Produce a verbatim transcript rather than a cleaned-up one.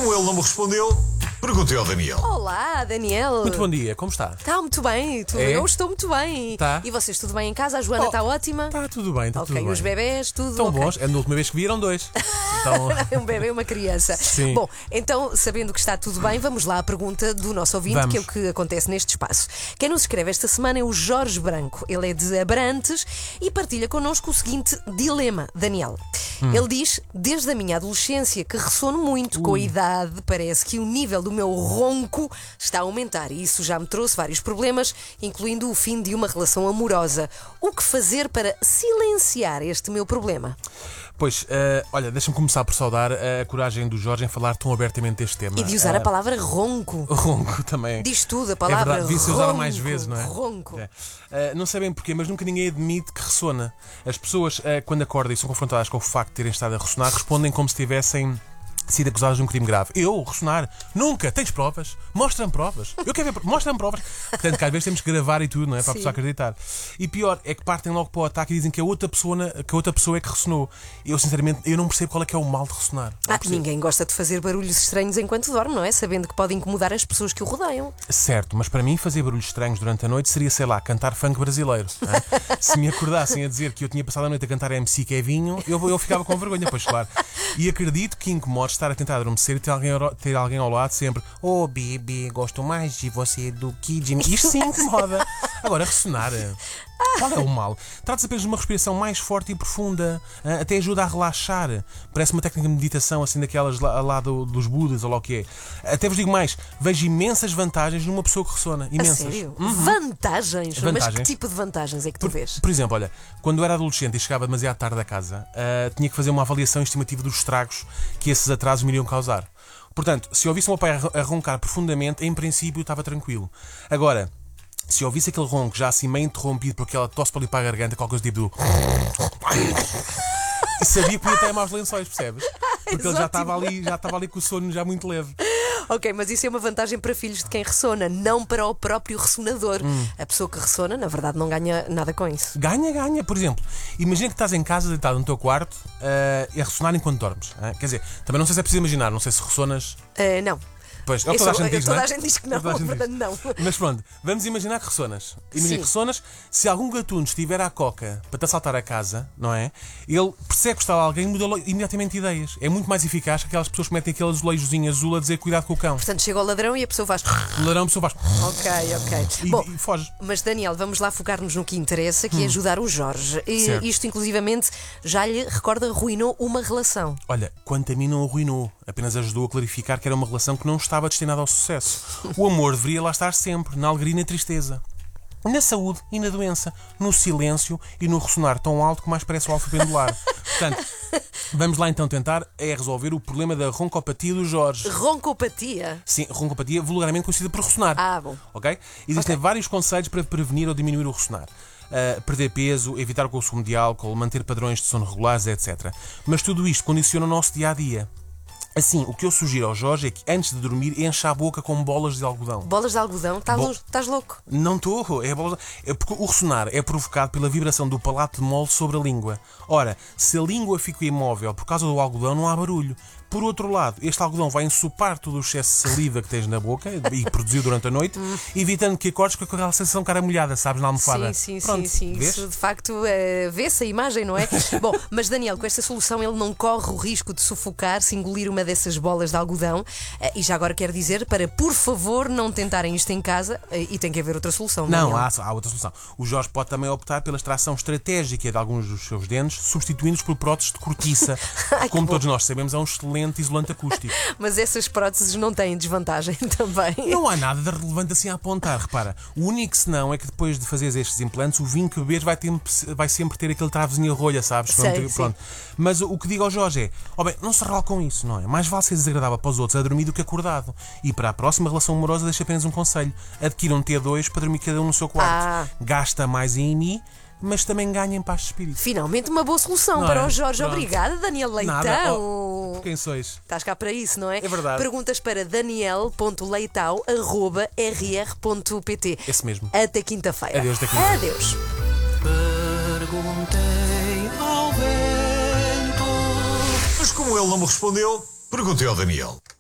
como ele não me respondeu, perguntei ao Daniel. Olá, Daniel. Muito bom dia, como está? Está muito bem, tu, É? eu estou muito bem. Tá. E vocês, tudo bem em casa? A Joana Oh, está ótima? Está tudo bem, está Ok, tudo bem. os bebés, tudo Estão ok. bons, é na última vez que viram dois. Então, É um bebê e uma criança. Sim. Bom, então, sabendo que está tudo bem, vamos lá à pergunta do nosso ouvinte, Vamos. que é o que acontece neste espaço. Quem nos escreve esta semana é o Jorge Branco. Ele é de Abrantes e partilha connosco o seguinte dilema, Daniel. Hum. Ele diz: desde a minha adolescência que ressono muito com a idade, parece que o nível do meu ronco está a aumentar e isso já me trouxe vários problemas, incluindo o fim de uma relação amorosa. O que fazer para silenciar este meu problema? pois, eh, olha, deixa-me começar por saudar a coragem do Jorge em falar tão abertamente deste tema. E de usar Eh, a palavra ronco. Ronco também. Diz tudo, a É palavra verdade, devia ser usada ronco, mais vezes, não é? Ronco. É. Eh, não sei bem porquê, mas nunca ninguém admite que ressona. As pessoas, eh, quando acordam e são confrontadas com o facto de terem estado a ressonar, respondem como se tivessem sido acusadas de um crime grave. Eu, ressonar? Nunca! Tens provas? Mostra-me provas. Eu quero ver. Mostra-me provas. Portanto, que às vezes temos que gravar e tudo, não é? Para a Sim. pessoa acreditar. E pior é que partem logo para o ataque e dizem que a outra pessoa, que a outra pessoa é que ressonou. Eu, sinceramente, eu não percebo qual é que é o mal de ressonar. Não Ah, percebo. ninguém gosta de fazer barulhos estranhos enquanto dorme, não é? Sabendo que pode incomodar as pessoas que o rodeiam. Certo, mas para mim fazer barulhos estranhos durante a noite seria, sei lá, cantar funk brasileiro. Hã? Se me acordassem a dizer que eu tinha passado a noite a cantar M C Kevinho, eu, eu ficava com vergonha, pois claro. E acredito que incomode estar a tentar adormecer e ter alguém, ao- ter alguém ao lado sempre: oh, bebê, gosto mais de você do que de mim. Isto sim incomoda. Agora, ressonar. Qual é o mal? Trata-se apenas de uma respiração mais forte e profunda. hã? Até ajuda a relaxar. Parece uma técnica de meditação, assim, daquelas lá, lá do- dos Budas, ou lá o que é. Até vos digo mais: vejo imensas vantagens numa pessoa que ressona. A Imensas. sério? Vantagens? Mas Vantagens. que tipo de vantagens é que tu vês? Por exemplo, olha, quando eu era adolescente e chegava demasiado tarde a casa, ah, tinha que fazer uma avaliação estimativa dos estragos que esses atrasos me iriam causar. Portanto, se eu ouvisse o meu pai a ro- a roncar profundamente, em princípio estava tranquilo. Agora, se eu ouvisse aquele ronco já assim meio interrompido por aquela tosse para limpar a garganta, qualquer coisa tipo do... E sabia que ia até maus lençóis, percebes? Porque ele já estava ali, já estava ali com o sono já muito leve. Ok, mas isso é uma vantagem para filhos de quem ressona, não para o próprio ressonador. Hum. A pessoa que ressona, na verdade, não ganha nada com isso. Ganha, ganha. Por exemplo, imagina que estás em casa, deitado no teu quarto, ah, e a ressonar enquanto dormes. ah. Quer dizer, também não sei se é preciso imaginar, não sei se ressonas. Ah, não. Pois, é o Eu que toda a sou- gente eu- diz, toda não é? a gente diz que não, Toda a gente portanto, diz. não. Mas pronto, vamos imaginar que ressonas. Imagina Sim. que ressonas, se algum gatuno estiver à coca para te assaltar a casa, não é? Ele percebe que está lá alguém e muda logo- imediatamente ideias. É muito mais eficaz que aquelas pessoas que metem aquele azulejozinho azul a dizer cuidado com o cão. Portanto, chega o ladrão e a pessoa faz. O ladrão, a pessoa faz Ok, ok. e, Bom, e foge. mas Daniel, vamos lá focar-nos no que interessa, que é ajudar o Jorge. E Certo. isto, inclusivamente, já lhe, recorda, arruinou uma relação. Olha, quanto a mim não arruinou, apenas ajudou a clarificar que era uma relação que não estava destinada ao sucesso. O amor deveria lá estar sempre, na alegria e na tristeza. Na saúde e na doença, no silêncio e no ressonar tão alto que mais parece o alfa pendular. Portanto, vamos lá então tentar é resolver o problema da roncopatia do Jorge. Roncopatia. Sim, roncopatia vulgarmente conhecida por ressonar. Ah, bom. Ok? Existem vários conselhos para prevenir ou diminuir o ressonar. Uh, perder peso, evitar o consumo de álcool, manter padrões de sono regulares, etcétera. Mas tudo isto condiciona o nosso dia-a-dia. Assim, o que eu sugiro ao Jorge é que antes de dormir encha a boca com bolas de algodão. Bolas de algodão? Estás Bo- lo- Estás louco? Não estou, é bolas. É porque o ressonar é provocado pela vibração do palato mole sobre a língua. Ora, se a língua fica imóvel por causa do algodão, não há barulho. Por outro lado, este algodão vai ensopar todo o excesso de saliva que tens na boca e que produziu durante a noite, evitando que acordes com aquela sensação de cara molhada, sabes, na almofada. Sim, sim, Pronto, sim, sim. vês? Isso de facto eh, vê-se a imagem, não é? Bom, mas Daniel, com esta solução ele não corre o risco de sufocar se engolir uma dessas bolas de algodão. Eh, e já agora quero dizer para, por favor, não tentarem isto em casa eh, e tem que haver outra solução. Não, Daniel. há, há outra solução. O Jorge pode também optar pela extração estratégica de alguns dos seus dentes, substituindo-os por próteses de cortiça. Ai, que Como bom. todos nós sabemos, é um excelente isolante acústico. Mas essas próteses não têm desvantagem também. Não há nada de relevante assim a apontar. Repara, o único senão é que depois de fazeres estes implantes, o vinho que bebes vai, ter- vai sempre ter aquele travozinho a rolha, sabes? Sei, Pronto, sim. pronto. Mas o que digo ao Jorge é: ó bem, não se rala com isso, não é? Mais vale ser desagradável para os outros a dormir do que acordado. E para a próxima relação amorosa, deixa apenas um conselho: adquira um T dois para dormir cada um no seu quarto. Ah. Gasta mais em mim, mas também ganha em paz de espírito. Finalmente uma boa solução Não para é? o Jorge. Pronto. Obrigada, Daniel Leitão. Nada. Oh, quem sois? Estás cá para isso, não é? É verdade. Perguntas para daniel ponto leitão arroba r r ponto p t. Esse mesmo. Até quinta-feira. Adeus, até quinta. Adeus. Perguntei ao vento. Mas como ele não me respondeu, perguntei ao Daniel.